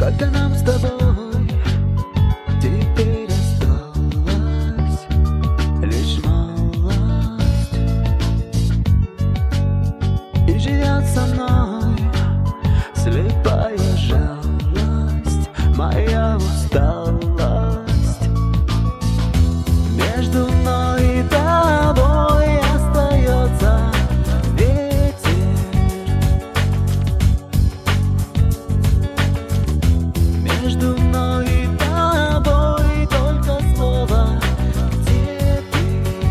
Только нам с тобой теперь осталась лишь малость. И живет со мной слепая жалость, моя усталость. Между мной и тобой остается ветер. Между мной и тобой только слово «где ты?».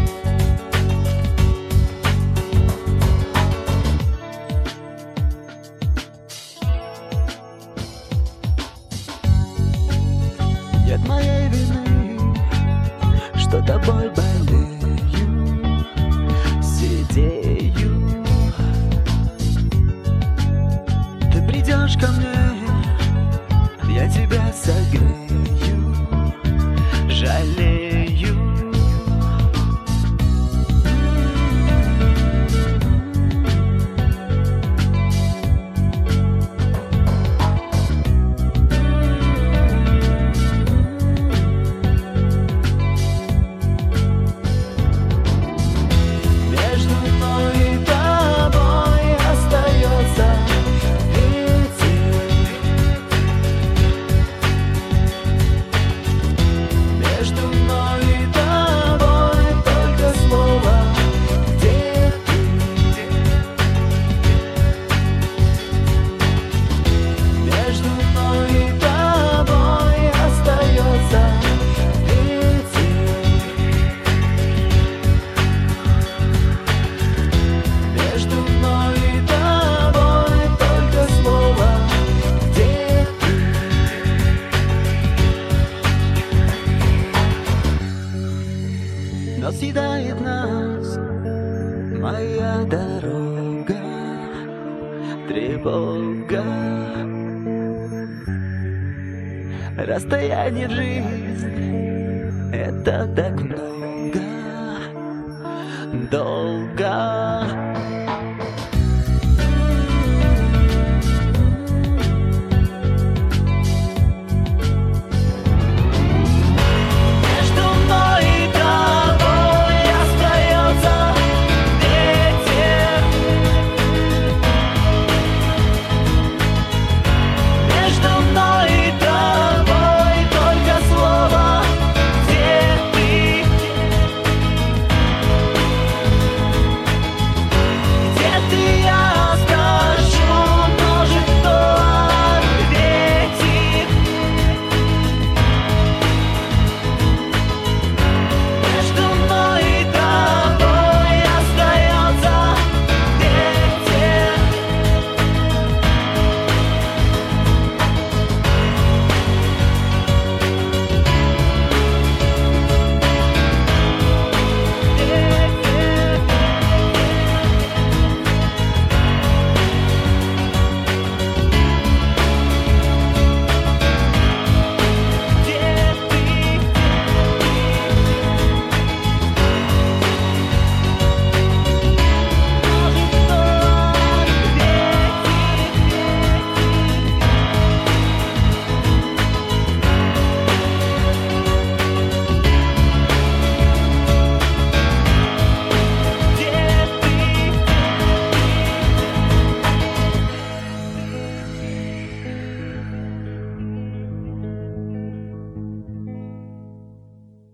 Нет моей вины, что тобой болею, сидею. Ты придешь ко мне, я тебя согрею, жалею. Между мной и тобой остается ветер. Между мной и тобой только слово «где ты?». Между мной и тобой остается ветер. Между мной и тобой только слово «где ты?». Но съедает нас моя дорога, тревога. Расстояние в жизнь — это так много, долго. Между мной и тобой остается ветер. Между мной и тобой только слово «где ты?». Где ты?